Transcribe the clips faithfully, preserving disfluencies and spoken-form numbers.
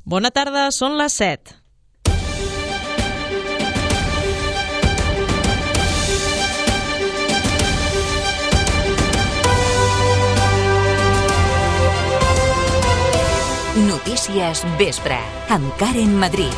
Bona tarda, són les set. Notícies Vespre, amb Karen Madrid.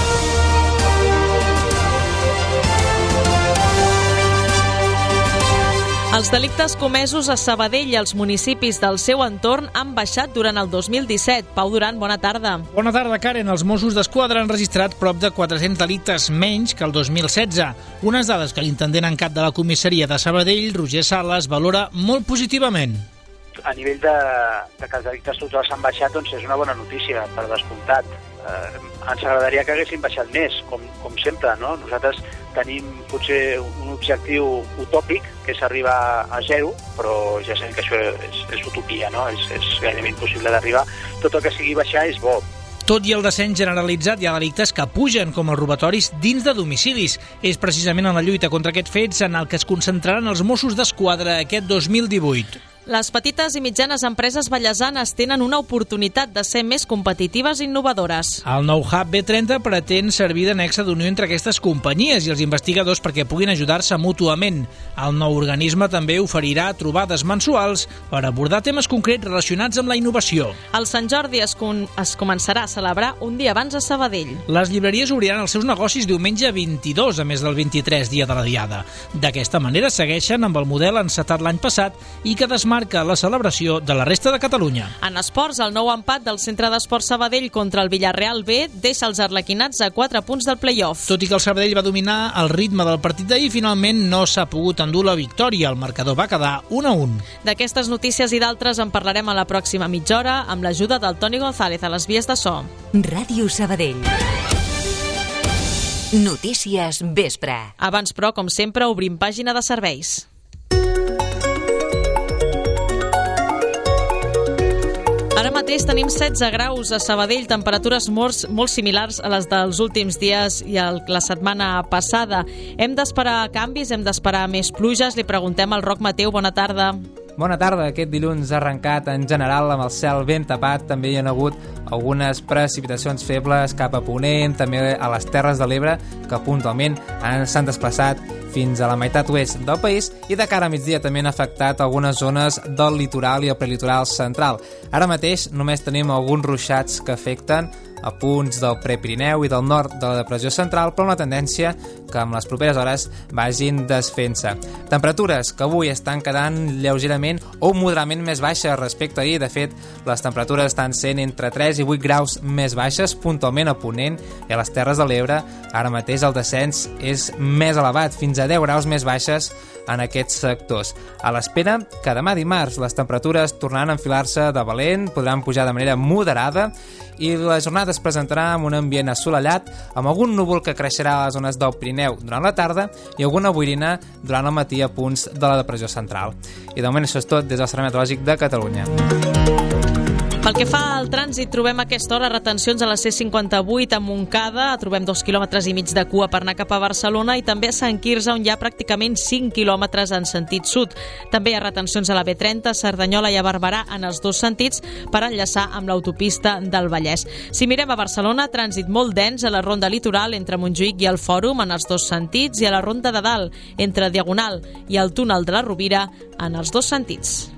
Els delictes comesos a Sabadell i als municipis del seu entorn han baixat durant el dos mil disset. Pau Duran, bona tarda. Bona tarda, Karen. Els Mossos d'Esquadra han registrat prop de quatre-cents delictes menys que el dos mil setze. Unes dades que l'intendent en cap de la comissaria de Sabadell, Roger Sales, valora molt positivament. A nivell de, de que els delictes totals han baixat, doncs és una bona notícia, per descomptat. Eh, ens agradaria que haguessin baixat més, com, com sempre, no? Nosaltres tenim potser un objectiu utòpic, que és arribar a zero, però ja sabem que això és, és utopia, no? És, és gairebé impossible d'arribar. Tot el que sigui baixar és bo. Tot i el descens generalitzat, hi ha delictes que pugen, com els robatoris dins de domicilis. És precisament en la lluita contra aquests fets en el que es concentraran els Mossos d'Esquadra aquest dos mil divuit. Les petites i mitjanes empreses vallesanes tenen una oportunitat de ser més competitives i innovadores. El nou Hub B trenta pretén servir de nexe d'unió entre aquestes companyies i els investigadors perquè puguin ajudar-se mútuament. El nou organisme també oferirà trobades mensuals per abordar temes concrets relacionats amb la innovació. El Sant Jordi es, con es començarà a celebrar un dia abans a Sabadell. Les llibreries obriran els seus negocis diumenge vint-i-dos, a més del vint-i-tres, dia de la Diada. D'aquesta manera segueixen amb el model encetat l'any passat i que desmarca la celebració de la resta de Catalunya. En esports, el nou empat del Centre d'Esports Sabadell contra el Villarreal B deixa els arlequinats a quatre punts del play-off. Tot i que el Sabadell va dominar el ritme del partit d'ahir, finalment no s'ha pogut endur la victòria. El marcador va quedar un a un. D'aquestes notícies i d'altres en parlarem a la pròxima mitja hora amb l'ajuda del Toni González a les vies de so. Ràdio Sabadell. Notícies Vespre. Abans, però, com sempre, obrim pàgina de serveis. Ara mateix tenim setze graus a Sabadell, temperatures molt, molt similars a les dels últims dies i el, la setmana passada. Hem d'esperar canvis, hem d'esperar més pluges. Li preguntem al Roc Mateu, bona tarda. Bona tarda. Aquest dilluns ha arrencat en general amb el cel ben tapat. També hi ha hagut algunes precipitacions febles cap a Ponent, també a les Terres de l'Ebre, que puntualment s'han desplaçat fins a la meitat oest del país i de cara a migdia també han afectat algunes zones del litoral i el prelitoral central. Ara mateix només tenim alguns ruixats que afecten a punts del Prepirineu i del nord de la depressió central, però amb la tendència que en les properes hores vagin desfent-se. Temperatures que avui estan quedant lleugerament o moderadament més baixes respecte a ahir. De fet, les temperatures estan sent entre tres i vuit graus més baixes, puntualment a Ponent i a les Terres de l'Ebre. Ara mateix el descens és més elevat, fins a deu graus més baixes en aquests sectors. A l'espera que demà dimarts les temperatures tornaran a enfilar-se de valent, podran pujar de manera moderada i la jornada es presentarà amb un ambient assolellat, amb algun núvol que creixerà a les zones del Pirineu durant la tarda i alguna boirina durant el matí a punts de la depressió central. I de moment això és tot des del Servei Meteorològic de Catalunya. Pel que fa al trànsit, trobem a aquesta hora retencions a la C cinquanta-vuit a Montcada, trobem dos quilòmetres i mig de cua per anar cap a Barcelona i també a Sant Quirze, on hi ha pràcticament cinc quilòmetres en sentit sud. També hi ha retencions a la B trenta, a Cerdanyola i a Barberà en els dos sentits per enllaçar amb l'autopista del Vallès. Si mirem a Barcelona, trànsit molt dens a la ronda litoral entre Montjuïc i el Fòrum en els dos sentits i a la ronda de dalt entre Diagonal i el túnel de la Rovira en els dos sentits.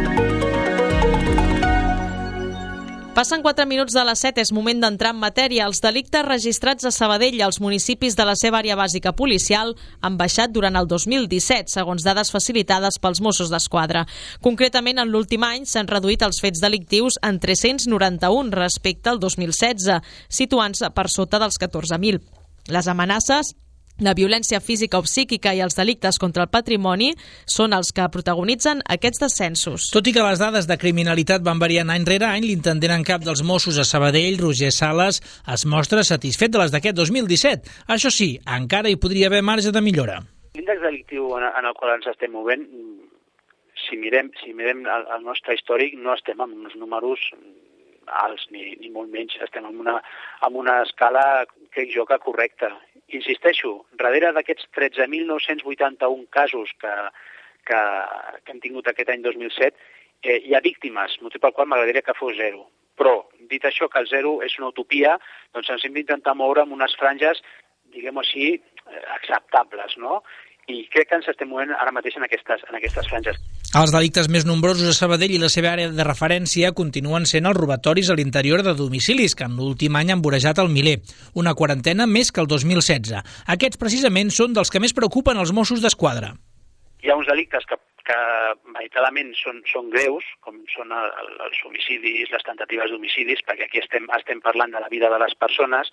Passen quatre minuts de les set, és moment d'entrar en matèria. Els delictes registrats a Sabadell i als municipis de la seva àrea bàsica policial han baixat durant el dos mil disset, segons dades facilitades pels Mossos d'Esquadra. Concretament, en l'últim any s'han reduït els fets delictius en tres-cents noranta-un respecte al dos mil setze, situant-se per sota dels catorze mil. Les amenaces, la violència física o psíquica i els delictes contra el patrimoni són els que protagonitzen aquests descensos. Tot i que les dades de criminalitat van variant any rere any, l'intendent en cap dels Mossos a Sabadell, Roger Sales, es mostra satisfet de les d'aquest dos mil disset. Això sí, encara hi podria haver marge de millora. L'índex delictiu en el qual ens estem movent, si mirem, si mirem el, el nostre històric, no estem amb uns números alts ni, ni molt menys, estem en una, en una escala, crec jo, que correcta. Insisteixo, darrere d'aquests tretze mil nou-cents vuitanta-un casos que, que, que hem tingut aquest any dos mil set, eh, hi ha víctimes, motiu pel qual m'agradaria que fos zero. Però dit això, que el zero és una utopia, doncs ens hem d'intentar moure amb unes franges, diguem-ho així, acceptables, no? I crec que ens estem movent ara mateix en aquestes, en aquestes franges. Els delictes més nombrosos a Sabadell i la seva àrea de referència continuen sent els robatoris a l'interior de domicilis, que en l'últim any han vorejat el miler, una quarantena més que el dos mil setze. Aquests precisament són dels que més preocupen els Mossos d'Esquadra. Hi ha uns delictes que, que reiteradament són, són greus, com són el, el, els homicidis, les tentatives d'homicidis, perquè aquí estem, estem parlant de la vida de les persones,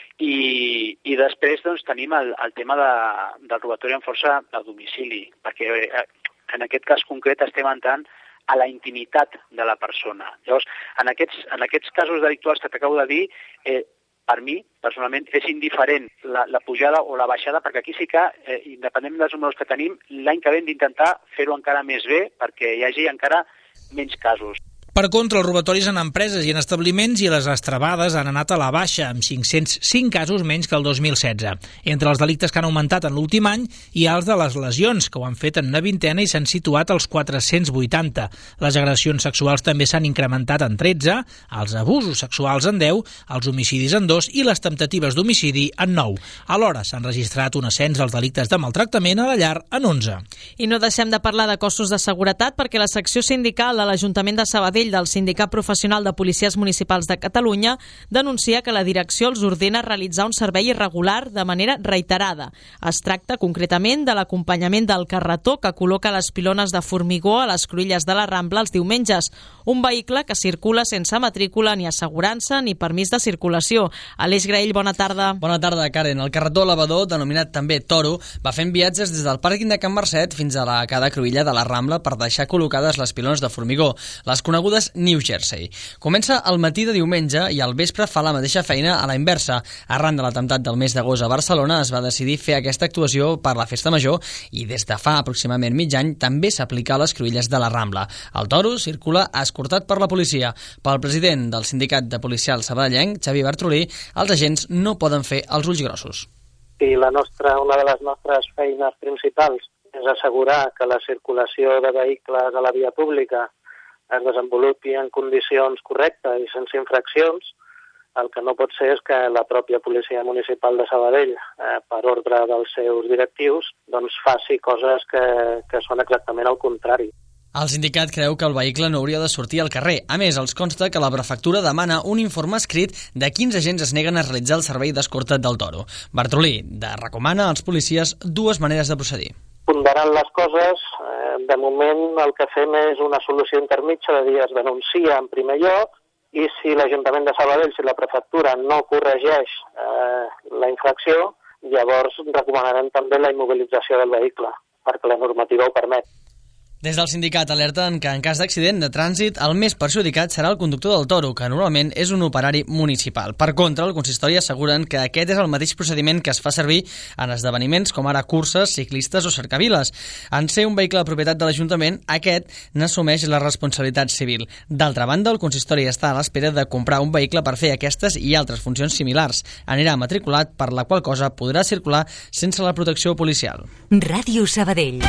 i, i després doncs, tenim el, el tema de, del robatori amb força a domicili, perquè eh, en aquest cas concret estem entrant a la intimitat de la persona. Llavors, en aquests, en aquests casos delictuals que t'acabo de dir, eh, per mi, personalment, és indiferent la, la pujada o la baixada, perquè aquí sí que, eh, independent dels números que tenim, l'any que ve hem d'intentar fer-ho encara més bé perquè hi hagi encara menys casos. Per contra, els robatoris en empreses i en establiments i les estrabades han anat a la baixa, amb cinc-cents cinc casos menys que el dos mil setze. Entre els delictes que han augmentat en l'últim any hi ha els de les lesions, que ho han fet en una vintena i s'han situat als quatre-cents vuitanta. Les agressions sexuals també s'han incrementat en tretze, els abusos sexuals en deu, els homicidis en dos i les temptatives d'homicidi en nou. Alhora, s'han registrat un ascens als delictes de maltractament a la llar en onze. I no deixem de parlar de cossos de seguretat perquè la secció sindical de l'Ajuntament de Sabadell del Sindicat Professional de Policies Municipals de Catalunya denuncia que la direcció els ordena realitzar un servei irregular de manera reiterada. Es tracta concretament de l'acompanyament del carretó que col·loca les pilones de formigó a les cruïlles de la Rambla els diumenges, un vehicle que circula sense matrícula ni assegurança ni permís de circulació. Aleix Graell, bona tarda. Bona tarda, Karen. El carretó elevador, denominat també Toro, va fent viatges des del pàrquing de Can Marcet fins a la cada cruïlla de la Rambla per deixar col·locades les pilones de formigó, les conegudes New Jersey. Comença al matí de diumenge i al vespre fa la mateixa feina a la inversa. Arran de l'atemptat del mes d'agost a Barcelona es va decidir fer aquesta actuació per la Festa Major i des de fa aproximadament mig any també s'aplica a les cruïlles de la Rambla. El Toro circula escortat per la policia. Pel president del Sindicat de Policials sabadellenc, Xavier Bartrolí, els agents no poden fer els ulls grossos. I la nostra, una de les nostres feines principals és assegurar que la circulació de vehicles a la via pública es desenvolupi en condicions correctes i sense infraccions. El que no pot ser és que la pròpia Policia Municipal de Sabadell, eh, per ordre dels seus directius, doncs faci coses que, que són exactament el contrari. El sindicat creu que el vehicle no hauria de sortir al carrer. A més, els consta que la prefectura demana un informe escrit de quins agents es neguen a realitzar el servei d'escorta del Toro. Bartrolí de recomana als policies dues maneres de procedir. Ponderant les coses, eh, de moment el que fem és una solució intermitja de dir es denuncia en primer lloc i si l'Ajuntament de Sabadell, si la prefectura no corregeix eh, la infracció, llavors recomanarem també la immobilització del vehicle, perquè la normativa ho permet. Des del sindicat alerten que en cas d'accident de trànsit el més perjudicat serà el conductor del Toro, que normalment és un operari municipal. Per contra, el consistori asseguren que aquest és el mateix procediment que es fa servir en esdeveniments com ara curses, ciclistes o cercaviles. En ser un vehicle de propietat de l'Ajuntament, aquest n'assumeix la responsabilitat civil. D'altra banda, el consistori està a l'espera de comprar un vehicle per fer aquestes i altres funcions similars. Anirà matriculat, per la qual cosa podrà circular sense la protecció policial. Ràdio Sabadell.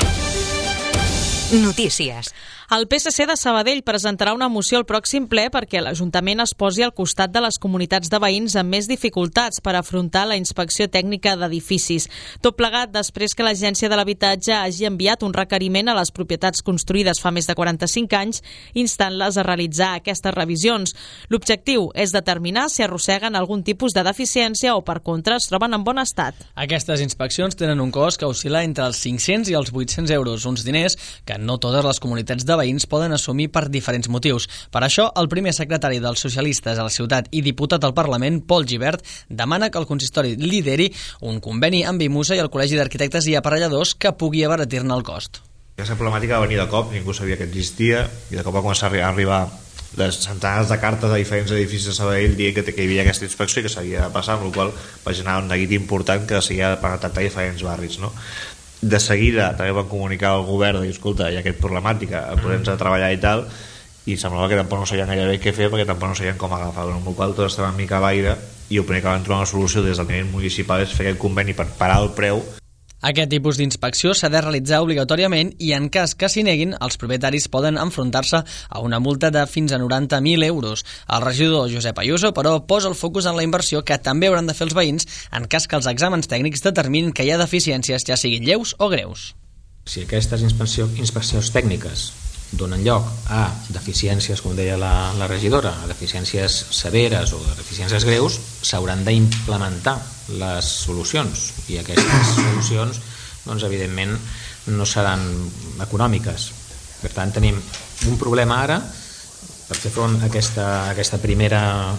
Notícies. El P S C de Sabadell presentarà una moció al pròxim ple perquè l'Ajuntament es posi al costat de les comunitats de veïns amb més dificultats per afrontar la inspecció tècnica d'edificis. Tot plegat després que l'Agència de l'Habitatge hagi enviat un requeriment a les propietats construïdes fa més de quaranta-cinc anys instant-les a realitzar aquestes revisions. L'objectiu és determinar si arrosseguen algun tipus de deficiència o, per contra, es troben en bon estat. Aquestes inspeccions tenen un cost que oscil·la entre els cinc-cents i els vuit-cents euros, uns diners que no totes les comunitats de veïns poden assumir per diferents motius. Per això, el primer secretari dels socialistes a la ciutat i diputat al Parlament, Pol Gibert, demana que el consistori lideri un conveni amb Imusa i el Col·legi d'Arquitectes i Aparelladors que pugui abaratir-ne el cost. Aquesta problemàtica va venir de cop, ningú sabia que existia i de cop va començar a arribar les centenars de cartes a diferents edificis de Sabadell dient que, que hi havia aquesta inspecció i que s'havia de passar, amb la qual va generar un neguit important que s'havia de tractar diferents barris, no? De seguida també van comunicar al govern i escolta, hi ha aquesta problemàtica, podem-nos treballar i tal, i semblava que tampoc no sabien gaire bé què fer perquè tampoc no sabien com agafar, amb la qual cosa tot estava una mica a l'aire i el primer que van trobar una solució des del nivell municipal és fer aquest conveni per parar el preu. Aquest tipus d'inspecció s'ha de realitzar obligatòriament i en cas que s'hi neguin, els propietaris poden enfrontar-se a una multa de fins a noranta mil euros. El regidor Josep Ayuso, però, posa el focus en la inversió que també hauran de fer els veïns en cas que els exàmens tècnics determinin que hi ha deficiències, ja siguin lleus o greus. Si aquestes inspecció, inspeccions tècniques donen lloc a deficiències, com deia la, la regidora, a deficiències severes o deficiències greus, s'hauran d'implementar les solucions, i aquestes solucions, doncs, evidentment, no seran econòmiques. Per tant, tenim un problema ara per fer front a aquesta, aquesta, primera,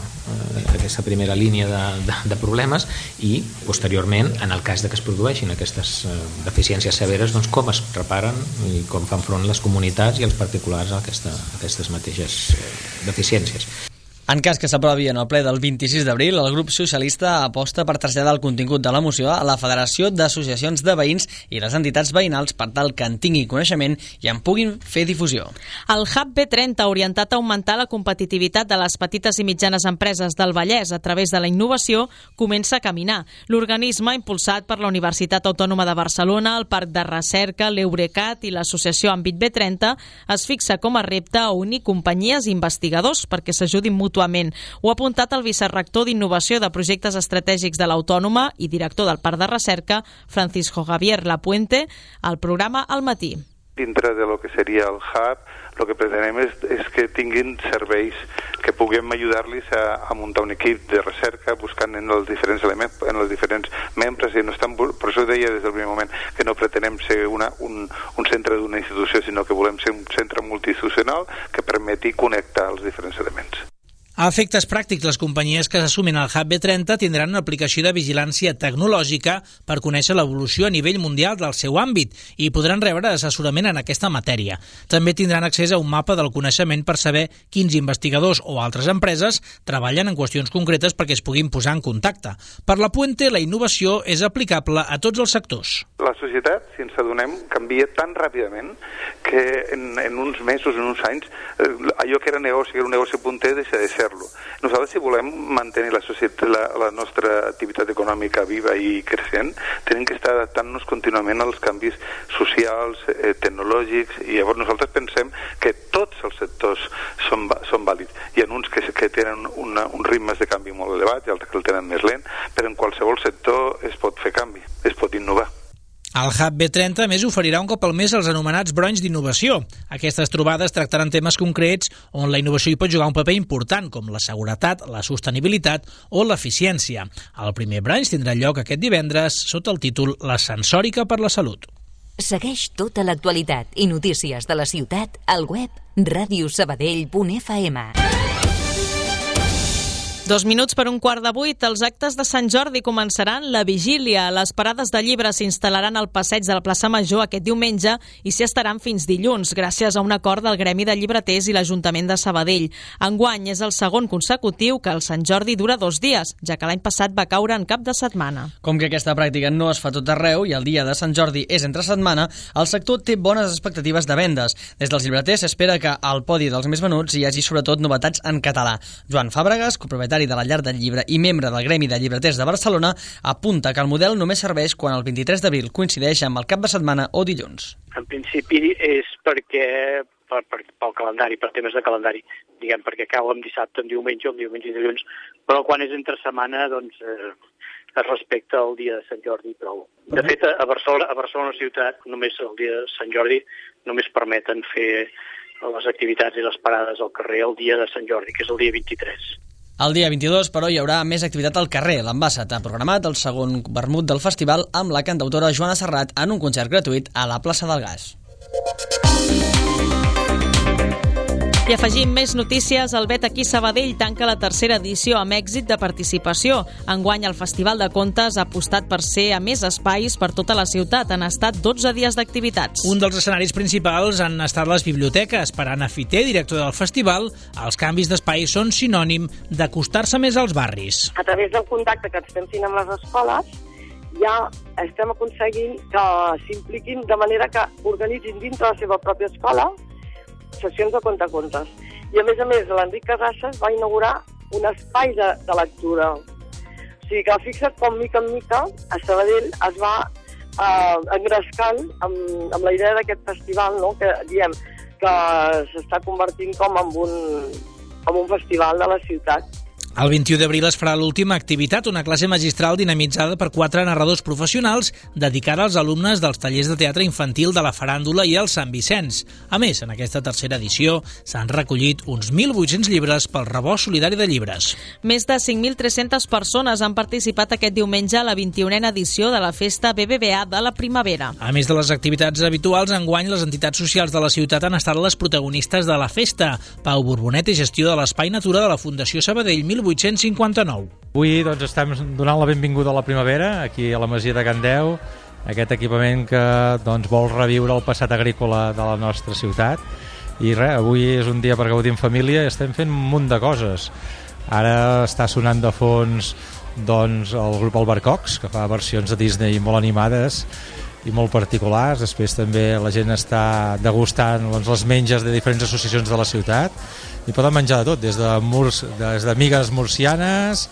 eh, aquesta primera línia de, de, de problemes, i posteriorment, en el cas de que es produeixin aquestes eh, deficiències severes, doncs com es reparen i com fan front les comunitats i els particulars a, aquesta, a aquestes mateixes eh, deficiències. En cas que s'aprovi en el ple del vint-i-sis d'abril, el grup socialista aposta per traslladar el contingut de la moció a la Federació d'Associacions de Veïns i les entitats veïnals per tal que en tinguin coneixement i en puguin fer difusió. El Hub B trenta, orientat a augmentar la competitivitat de les petites i mitjanes empreses del Vallès a través de la innovació, comença a caminar. L'organisme, impulsat per la Universitat Autònoma de Barcelona, el Parc de Recerca, l'Eurecat i l'Associació Àmbit B trenta, es fixa com a repte a unir companyies i investigadors perquè s'ajudin mútuament. Ho ha apuntat el vicerrector d'Innovació de Projectes Estratègics de l'Autònoma i director del Parc de Recerca, Francisco Javier Lapuente, al programa Al Matí. Dintre de lo que seria el Hub, el que pretenem és, és que tinguin serveis que puguem ajudar-los a, a muntar un equip de recerca buscant en els diferents elements, en els diferents membres, i no estan, per això deia des del primer moment que no pretenem ser una, un, un centre d'una institució, sinó que volem ser un centre multiinstitucional que permeti connectar els diferents elements. A efectes pràctics, les companyies que s'assumin al Hub B trenta tindran una aplicació de vigilància tecnològica per conèixer l'evolució a nivell mundial del seu àmbit i podran rebre assessorament en aquesta matèria. També tindran accés a un mapa del coneixement per saber quins investigadors o altres empreses treballen en qüestions concretes perquè es puguin posar en contacte. Per la Puente, la innovació és aplicable a tots els sectors. La societat, si ens adonem, canvia tan ràpidament que en, en uns mesos, en uns anys, eh, allò que era negoci, que era un negoci punter, deixa de ser-lo. Nosaltres, si volem mantenir la, societat, la, la nostra activitat econòmica viva i creixent, tenim que estar adaptant-nos contínuament als canvis socials, eh, tecnològics, i llavors nosaltres pensem que tots els sectors són, són vàlids. Hi ha uns que, que tenen una, uns ritmes de canvi molt elevats i altres que el tenen més lent, però en qualsevol sector es pot fer canvi, es pot innovar. El Hub B trenta, més, oferirà un cop al mes els anomenats bronys d'innovació. Aquestes trobades tractaran temes concrets on la innovació hi pot jugar un paper important, com la seguretat, la sostenibilitat o l'eficiència. El primer brony tindrà lloc aquest divendres sota el títol La sensòrica per la salut. Segueix tota l'actualitat i notícies de la ciutat al web ràdio sabadell punt f m. Dos minuts per un quart de vuit, els actes de Sant Jordi començaran la vigília. Les parades de llibres s'instal·laran al passeig de la plaça Major aquest diumenge i s'hi estaran fins dilluns, gràcies a un acord del Gremi de Llibreters i l'Ajuntament de Sabadell. Enguany és el segon consecutiu que el Sant Jordi dura dos dies, ja que l'any passat va caure en cap de setmana. Com que aquesta pràctica no es fa tot arreu i el dia de Sant Jordi és entre setmana, el sector té bones expectatives de vendes. Des dels llibreters s'espera que al podi dels més venuts hi hagi sobretot novetats en català. Joan Fàbregas, copropietari de la Llar del Llibre i membre del Gremi de Llibreters de Barcelona, apunta que el model només serveix quan el vint-i-tres d'abril coincideix amb el cap de setmana o dilluns. En principi és perquè per, per, pel calendari, per temes de calendari, diguem, perquè cau en dissabte, en diumenge, en diumenge i dilluns, però quan és entre setmana, doncs, eh, es respecta el dia de Sant Jordi prou. De fet, a Barcelona, a Barcelona ciutat, només el dia de Sant Jordi, només permeten fer les activitats i les parades al carrer el dia de Sant Jordi, que és el dia vint-i-tres. El dia vint-i-dos, però, hi haurà més activitat al carrer. L'Ambassat ha programat el segon vermut del festival amb la cantautora Joana Serrat en un concert gratuït a la plaça del Gas. I afegim més notícies. El Bet aquí Sabadell tanca la tercera edició amb èxit de participació. Enguany el Festival de Contes ha apostat per ser a més espais per tota la ciutat. Han estat dotze dies d'activitats. Un dels escenaris principals han estat les biblioteques. Per Anna Fiter, director del festival, els canvis d'espai són sinònim d'acostar-se més als barris. A través del contacte que estem fent amb les escoles, ja estem aconseguint que s'impliquin de manera que organitzin dintre la seva pròpia escola sessions de contacontes. I a més a més, l'Enric Casasses va inaugurar un espai de, de lectura. O sigui que fixa't com mica en mica a Sabadell es va uh, engrescant amb, amb la idea d'aquest festival, no? Que diem que s'està convertint com en un, en un festival de la ciutat. El vint-i-u d'abril es farà l'última activitat, una classe magistral dinamitzada per quatre narradors professionals dedicada als alumnes dels tallers de teatre infantil de la Faràndula i el Sant Vicenç. A més, en aquesta tercera edició s'han recollit uns mil vuit-cents llibres pel rebost solidari de llibres. Més de cinc mil tres-centes persones han participat aquest diumenge a la vint-i-unena edició de la festa B B V A de la primavera. A més de les activitats habituals, enguany les entitats socials de la ciutat han estat les protagonistes de la festa. Pau Borbonet i gestió de l'Espai Natura de la Fundació Sabadell mil vuit-cents cinquanta-nou. Avui doncs, estem donant la benvinguda a la primavera, aquí a la Masia de Can Deu, aquest equipament que doncs, vol reviure el passat agrícola de la nostra ciutat. I res, avui és un dia per gaudir en família i estem fent un munt de coses. Ara està sonant de fons doncs, el grup Albercocs, que fa versions de Disney molt animades i molt particulars. Després també la gent està degustant doncs, les menges de diferents associacions de la ciutat i poden menjar de tot, des de, murs, des de migues murcianes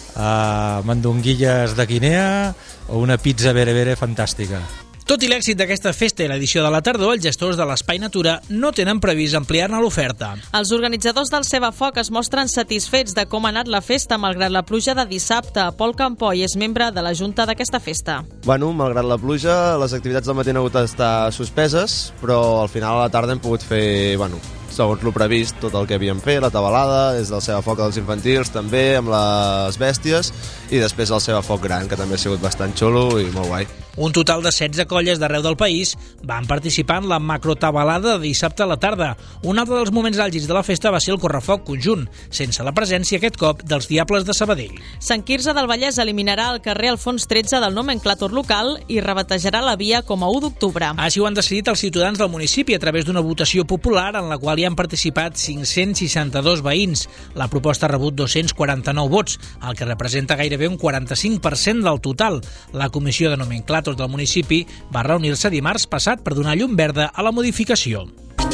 a mandonguilles de Guinea o una pizza bere-bere fantàstica. Tot i l'èxit d'aquesta festa i l'edició de la tardor, els gestors de l'Espai Natura no tenen previst ampliar-ne l'oferta. Els organitzadors del Cebafoc es mostren satisfets de com ha anat la festa malgrat la pluja de dissabte. Pol Campoy és membre de la junta d'aquesta festa. Bueno, malgrat la pluja, les activitats del matí han hagut d'estar suspeses, però al final a la tarda hem pogut fer, bueno, segons lo previst, tot el que havíem fet, la tabalada, des del Cebafoc dels infantils també, amb les bèsties, i després el Cebafoc gran, que també ha sigut bastant xulo i molt guai. Un total de setze colles d'arreu del país van participar en la macrotabalada de dissabte a la tarda. Un altre dels moments àlgids de la festa va ser el correfoc conjunt, sense la presència aquest cop dels Diables de Sabadell. Sant Quirze del Vallès eliminarà el carrer Alfons tretze del nomenclàtor local i rebatejarà la via com a u d'octubre. Així ho han decidit els ciutadans del municipi a través d'una votació popular en la qual hi han participat cinc-cents seixanta-dos veïns. La proposta ha rebut dos-cents quaranta-nou vots, el que representa gairebé un quaranta-cinc per cent del total. La comissió de nomenclàtor del municipi va reunir-se dimarts passat per donar llum verda a la modificació.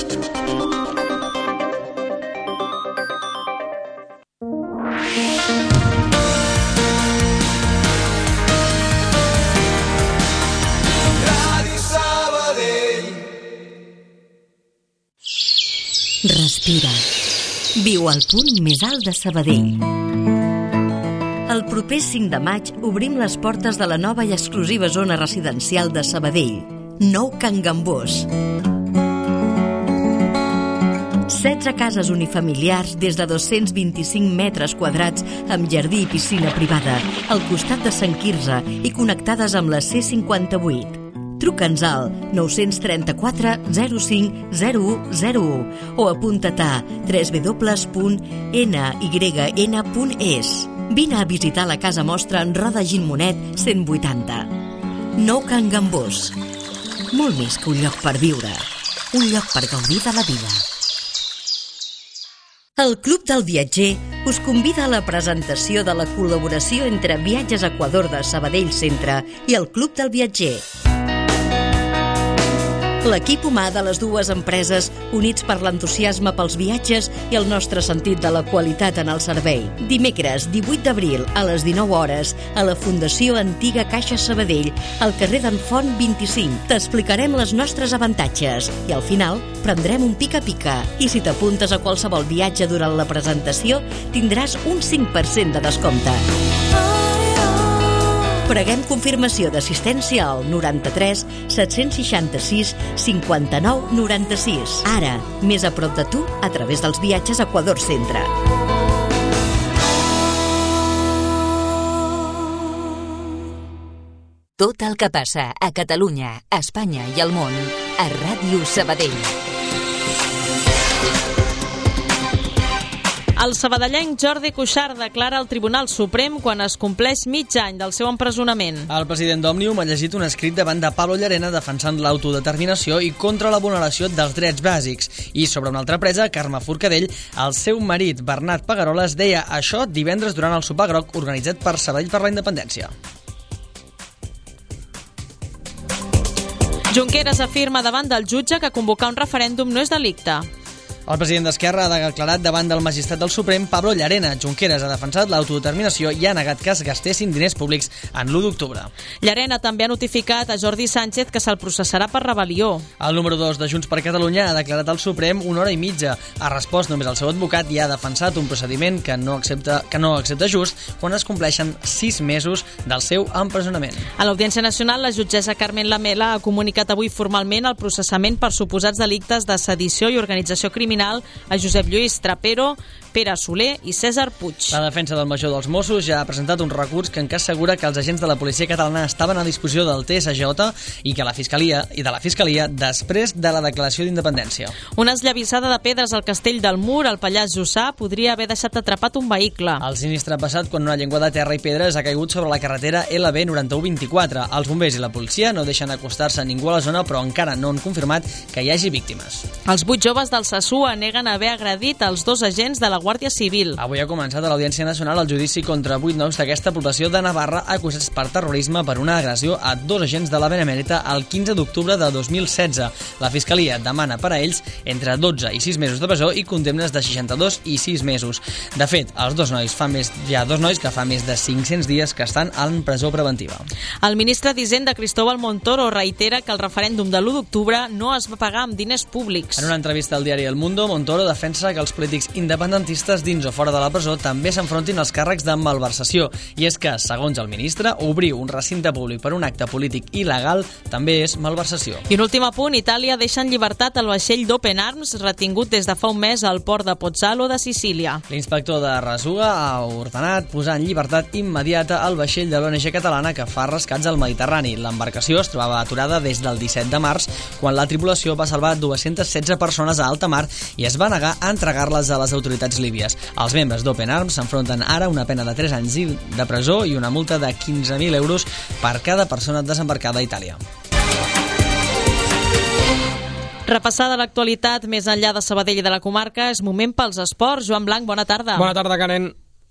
Respira. Viu al punt més alt de Sabadell. El proper cinc de maig obrim les portes de la nova i exclusiva zona residencial de Sabadell, Nou Can Gambós. setze cases unifamiliars des de dos-cents vint-i-cinc metres quadrats amb jardí i piscina privada, al costat de Sant Quirze i connectades amb la C cinquanta-vuit. Truca'ns al nou trenta-quatre zero cinc zero u zero u o apunta't a w w w punt n y n punt es. Vine a visitar la casa mostra en Roda Gimmonet cent vuitanta. Nou Can Gambós. Molt més que un lloc per viure. Un lloc per gaudir de la vida. El Club del Viatger us convida a la presentació de la col·laboració entre Viatges Equador de Sabadell Centre i el Club del Viatger. L'equip humà de les dues empreses, units per l'entusiasme pels viatges i el nostre sentit de la qualitat en el servei. Dimecres, divuit d'abril, a les dinou hores, a la Fundació Antiga Caixa Sabadell, al carrer d'en Font vint-i-cinc. T'explicarem les nostres avantatges i al final prendrem un pica-pica. I si t'apuntes a qualsevol viatge durant la presentació, tindràs un cinc per cent de descompte. Preguem confirmació d'assistència al noranta-tres set-cents seixanta-sis cinquanta-nou noranta-sis. Ara, més a prop de tu, a través dels Viatges Equador Centre. Tot el que passa a Catalunya, a Espanya i al món, a Ràdio Sabadell. El sabadellenc Jordi Cuixart declara al Tribunal Suprem quan es compleix mig any del seu empresonament. El president d'Òmnium ha llegit un escrit davant de Pablo Llarena defensant l'autodeterminació i contra la vulneració dels drets bàsics. I sobre una altra presa, Carme Forcadell, el seu marit Bernat Pagaroles deia això divendres durant el sopar groc organitzat per Sabadell per la Independència. Junqueras afirma davant del jutge que convocar un referèndum no és delicte. El president d'Esquerra ha declarat davant del magistrat del Suprem Pablo Llarena. Junqueras ha defensat l'autodeterminació i ha negat que es gastessin diners públics en l'u d'octubre. Llarena també ha notificat a Jordi Sánchez que se'l processarà per rebel·lió. El número dos de Junts per Catalunya ha declarat al Suprem una hora i mitja. Ha respost només al seu advocat i ha defensat un procediment que no accepta, que no accepta just quan es compleixen sis mesos del seu empresonament. A l'Audiència Nacional, la jutgessa Carmen Lamela ha comunicat avui formalment el processament per suposats delictes de sedició i organització criminal a Josep Lluís Trapero, Pere Soler i Cèsar Puig. La defensa del major dels Mossos ja ha presentat un recurs que encara assegura que els agents de la policia catalana estaven a disposició del T S J i que la Fiscalia i de la Fiscalia després de la declaració d'independència. Una esllavissada de pedres al Castell del Mur, al Pallars Jussà, podria haver deixat atrapat un vehicle. El sinistre ha passat quan una llengua de terra i pedres ha caigut sobre la carretera L B noranta-u vint-i-quatre. Els bombers i la policia no deixen acostar-se a ningú a la zona, però encara no han confirmat que hi hagi víctimes. Els vuit joves del Sassua neguen haver agredit els dos agents de la Guàrdia Civil. Avui ha començat a l'Audiència Nacional el judici contra vuit nois d'aquesta població de Navarra acusats per terrorisme per una agressió a dos agents de la Benemèrita el quinze d'octubre de dos mil setze. La Fiscalia demana per a ells entre dotze i sis mesos de presó i condemnes de seixanta-dos i sis mesos. De fet, els dos nois fa més, hi ha dos nois que fa més de cinc-cents dies que estan en presó preventiva. El ministre d'Hisenda, Cristóbal Montoro, reitera que el referèndum de l'u d'octubre no es va pagar amb diners públics. En una entrevista al diari El Mundo, Montoro defensa que els polítics independentistes dins o fora de la presó també s'enfrontin als càrrecs de malversació. I és que, segons el ministre, obrir un recinte públic per un acte polític il·legal també és malversació. I un últim apunt, Itàlia deixa en llibertat el vaixell d'Open Arms retingut des de fa un mes al port de Pozzallo de Sicília. L'inspector de Rasuga ha ordenat posar en llibertat immediata el vaixell de l'O N G catalana que fa rescats al Mediterrani. L'embarcació es trobava aturada des del disset de març, quan la tripulació va salvar dues-centes setze persones a alta mar i es va negar a entregar-les a les autoritats líbies. Els membres d'Open Arms s'enfronten ara una pena de tres anys de presó i una multa de quinze mil euros per cada persona desembarcada a Itàlia. Repassada l'actualitat més enllà de Sabadell i de la comarca, és moment pels esports. Joan Blanc, bona tarda. Bona tarda, Karen.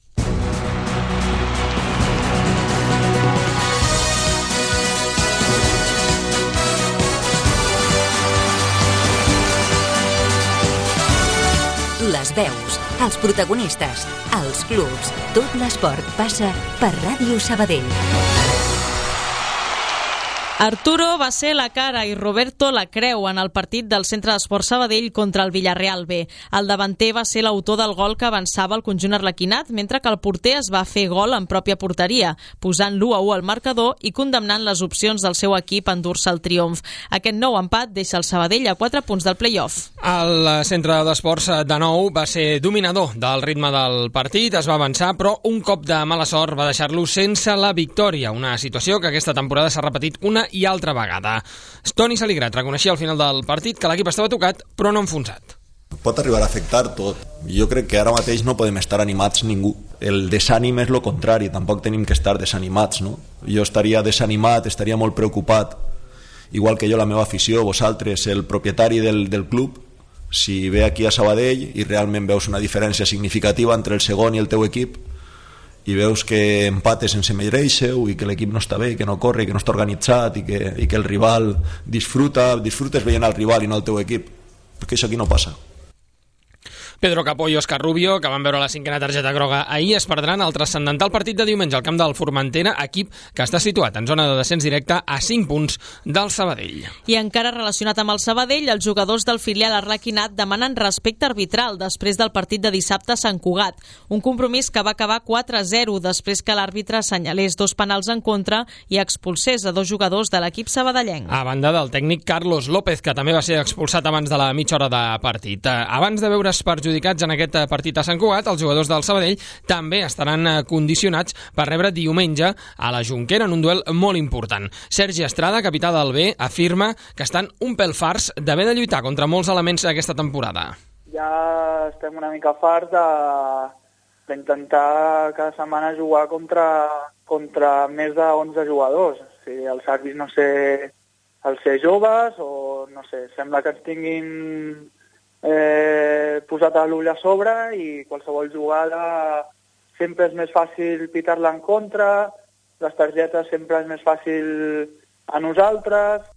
Les veus, els protagonistes, els clubs, tot l'esport passa per Ràdio Sabadell. Arturo va ser la cara i Roberto la creu en el partit del Centre d'Esport Sabadell contra el Villarreal B. El davanter va ser l'autor del gol que avançava el conjunt arlequinat, mentre que el porter es va fer gol en pròpia porteria, posant l'u a u al marcador i condemnant les opcions del seu equip a endur-se el triomf. Aquest nou empat deixa el Sabadell a quatre punts del play-off. El Centre d'Esports de nou va ser dominador del ritme del partit, es va avançar, però un cop de mala sort va deixar-lo sense la victòria, una situació que aquesta temporada s'ha repetit una i altra vegada. Toni Saligrat reconeixia al final del partit que l'equip estava tocat, però no enfonsat. Pot arribar a afectar tot. Jo crec que ara mateix no podem estar animats ningú. El desànim és lo contrari, tampoc tenim que estar desanimats, no? Jo estaria desanimat, estaria molt preocupat, igual que jo, la meva afició, vosaltres, el propietari del, del club, si ve aquí a Sabadell i realment veus una diferència significativa entre el segon i el teu equip, i veus que empates sense mereixeu i que l'equip no està bé, que no corre, que no està organitzat i que, i que el rival disfruta, disfrutes veient el rival i no el teu equip, perquè això aquí no passa. Pedro Capó i Òscar Rubio, que van veure la cinquena targeta groga ahir, es perdran el transcendental partit de diumenge al camp del Formentera, equip que està situat en zona de descens directe a cinc punts del Sabadell. I encara relacionat amb el Sabadell, els jugadors del filial arlequinat demanen respecte arbitral després del partit de dissabte a Sant Cugat. Un compromís que va acabar quatre a zero després que l'àrbitre assenyalés dos penals en contra i expulsés a dos jugadors de l'equip sabadellenc. A banda del tècnic Carlos López, que també va ser expulsat abans de la mitja hora de partit. Abans de veure's perjudicats en aquest partit a Sant Cugat, els jugadors del Sabadell també estaran condicionats per rebre diumenge a la Jonquera en un duel molt important. Sergi Estrada, capità del B, afirma que estan un pèl farts d'haver de lluitar contra molts elements aquesta temporada. Ja estem una mica farts de d'intentar cada setmana jugar contra, contra més de onze jugadors. O sigui, els àrbits no sé, els ser joves o no sé, sembla que ens tinguin Eh, posat a l'ull a sobre i qualsevol jugada sempre és més fàcil pitar-la en contra, les targetes sempre és més fàcil a nosaltres.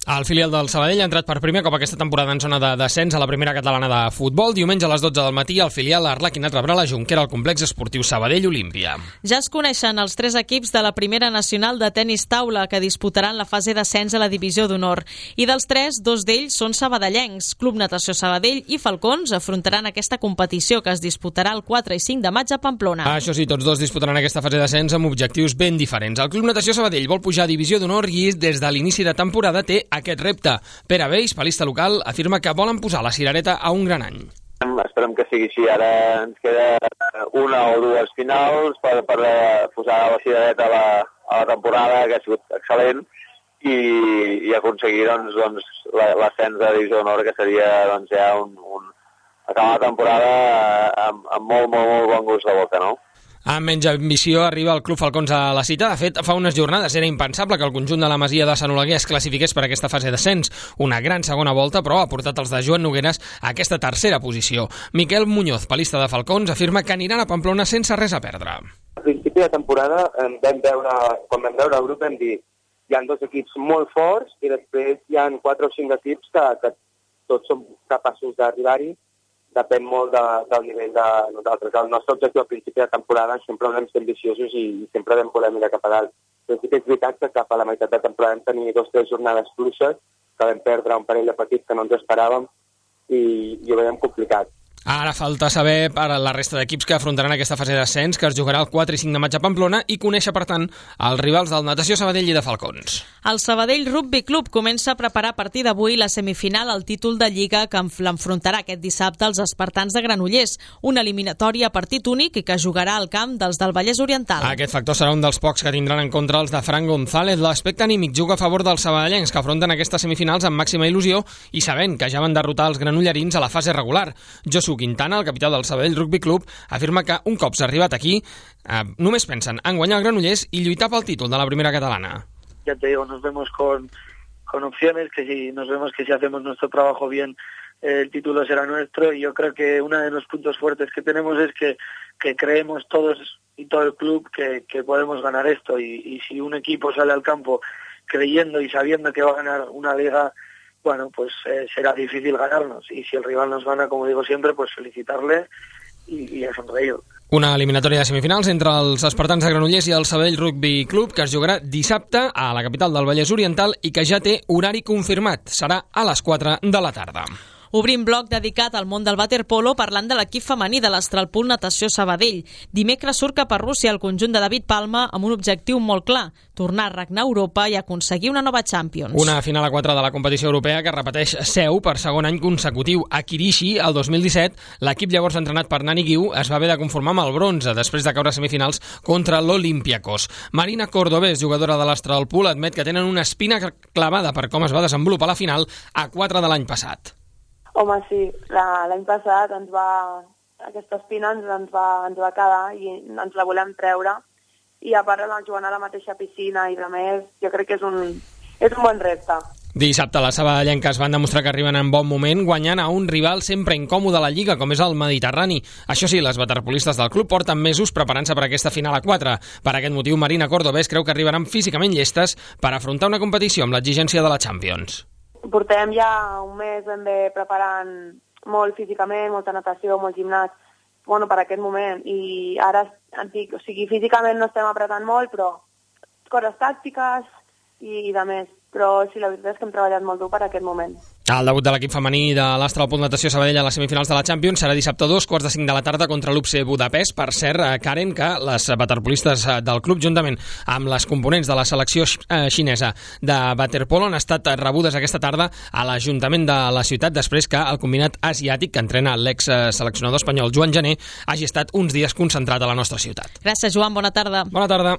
El filial del Sabadell ha entrat per primer cop aquesta temporada en zona de descens a la primera catalana de futbol. Diumenge a les dotze del matí el filial Arlequinat rebrà la Junquera al complex esportiu Sabadell Olímpia. Ja es coneixen els tres equips de la primera nacional de tenis taula que disputaran la fase d'ascens a la divisió d'honor. I dels tres, dos d'ells són sabadellencs. Club Natació Sabadell i Falcons afrontaran aquesta competició que es disputarà el quatre i cinc de maig a Pamplona. Això sí, tots dos disputaran aquesta fase d'ascens amb objectius ben diferents. El Club Natació Sabadell vol pujar a divisió d'honor i des de l'inici de temporada té aquest repte. Pere Beix, palista local, afirma que volen posar la cirereta a un gran any. Esperem que sigui així. Ara ens queda una o dues finals per, per posar la cirereta a la, a la temporada, que ha sigut excel·lent, i, i aconseguir doncs, doncs, l'ascens de divisió d'honor, que seria doncs, ja un, un, acabar la temporada amb, amb molt, molt, molt bon gust de boca, no? Amb menys ambició arriba el Club Falcons a la cita. De fet, fa unes jornades era impensable que el conjunt de la Masia de Sant Oleguer es classifiqués per aquesta fase d'ascens. Una gran segona volta, però ha portat els de Joan Nogueres a aquesta tercera posició. Miquel Muñoz, palista de Falcons, afirma que aniran a Pamplona sense res a perdre. Al principi de temporada vam veure, quan vam veure el grup vam dir hi ha dos equips molt forts i després hi ha quatre o cinc equips que, que tots som capaços d'arribar-hi. Depèn molt de, del nivell de nosaltres. El nostre objectiu al principi de temporada sempre vam ser ambiciosos i, i sempre vam voler mirar cap a dalt. Però sí que és veritat que cap a la meitat de temporada vam tenir dos o tres jornades fluixes, que vam perdre un parell de partits que no ens esperàvem i, i ho veiem complicat. Ara falta saber per a la resta d'equips que afrontaran aquesta fase d'ascens, que es jugarà el quatre i cinc de maig a Pamplona, i conèixer, per tant, els rivals del Natació Sabadell i de Falcons. El Sabadell Rugby Club comença a preparar a partir d'avui la semifinal al títol de Lliga que l'enfrontarà aquest dissabte als Espartans de Granollers, una eliminatòria a partit únic i que jugarà al camp dels del Vallès Oriental. Aquest factor serà un dels pocs que tindran en contra els de Fran González. L'aspecte anímic juga a favor dels sabadellencs, que afronten aquestes semifinals amb màxima il·lusió i sabent que ja van derrotar els granollerins a la fase regular. Josu Quintana, el capità del Sabadell Rugby Club, afirma que un cop s'ha arribat aquí, eh, només pensen en guanyar el Granollers i lluitar pel títol de la primera catalana. Ya te digo, nos vemos con, con opciones, que si nos vemos que si hacemos nuestro trabajo bien, eh, el título será nuestro, y yo creo que uno de los puntos fuertes que tenemos es que, que creemos todos y todo el club que, que podemos ganar esto, y, y si un equipo sale al campo creyendo y sabiendo que va a ganar una liga, bueno, pues eh, será difícil ganarnos, y si el rival nos gana, como digo siempre, pues felicitarle y, y a sonreír. Una eliminatòria de semifinals entre els Espartans de Granollers i el Sabadell Rugby Club que es jugarà dissabte a la capital del Vallès Oriental i que ja té horari confirmat. Serà a les quatre de la tarda. Obrim bloc dedicat al món del waterpolo parlant de l'equip femení de l'Astralpool Natació Sabadell. Dimecres surt cap a Rússia el conjunt de David Palma amb un objectiu molt clar, tornar a regnar Europa i aconseguir una nova Champions. Una final a quatre de la competició europea que repeteix seu per segon any consecutiu. A Kirishi, el dos mil disset, l'equip llavors entrenat per Nani Guiu es va haver de conformar amb el bronze després de caure a semifinals contra l'Olympiakos. Marina Cordobés, jugadora de l'Astralpool, admet que tenen una espina clavada per com es va desenvolupar la final a quatre de l'any passat. Home, sí, l'any passat ens va, aquesta espina ens, ens, va, ens va quedar i ens la volem treure, i a part de jugar a la mateixa piscina i de més, jo crec que és un, és un bon repte. Dissabte les sabadellenques van demostrar que arriben en bon moment, guanyant a un rival sempre incòmode a la Lliga, com és el Mediterrani. Això sí, les waterpolistes del club porten mesos preparant-se per aquesta final a quatre. Per aquest motiu, Marina Cordobés creu que arribaran físicament llestes per afrontar una competició amb l'exigència de la Champions. Portem ja un mes ben bé preparant molt físicament, molta natació, molt gimnàs, bueno, per aquest moment. I ara, dic, o sigui, físicament no estem apretant molt, però coses tàctiques i, i de més. Però sí, la veritat és que hem treballat molt dur per aquest moment. El debut de l'equip femení de l'Astralpool Natació Sabadell a les semifinals de la Champions serà dissabte a dos quarts de cinc de la tarda contra l'U P C Budapest. Per cert, Karen, que les waterpolistes del club, juntament amb les components de la selecció xinesa de waterpolo, han estat rebudes aquesta tarda a l'Ajuntament de la ciutat després que el combinat asiàtic que entrena l'ex-seleccionador espanyol Joan Gené hagi estat uns dies concentrat a la nostra ciutat. Gràcies, Joan. Bona tarda. Bona tarda.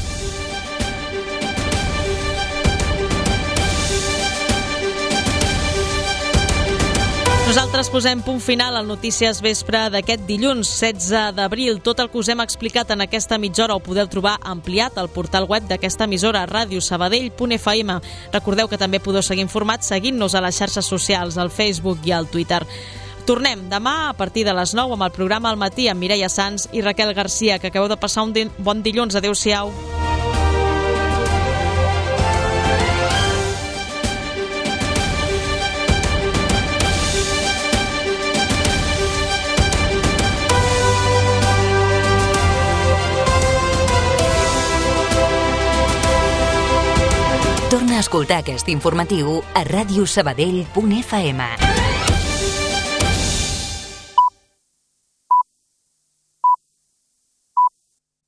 Nosaltres posem punt final al Notícies Vespre d'aquest dilluns setze d'abril. Tot el que us hem explicat en aquesta mitja hora ho podeu trobar ampliat al portal web d'aquesta emissora, ràdio sabadell punt f m. Recordeu que també podeu seguir informats seguint-nos a les xarxes socials, al Facebook i al Twitter. Tornem demà a partir de les nou amb el programa Al matí amb Mireia Sans i Raquel Garcia. Que acabeu de passar un bon dilluns. Adéu-siau. escoltar aquest informatiu a radiosabadell punt f m.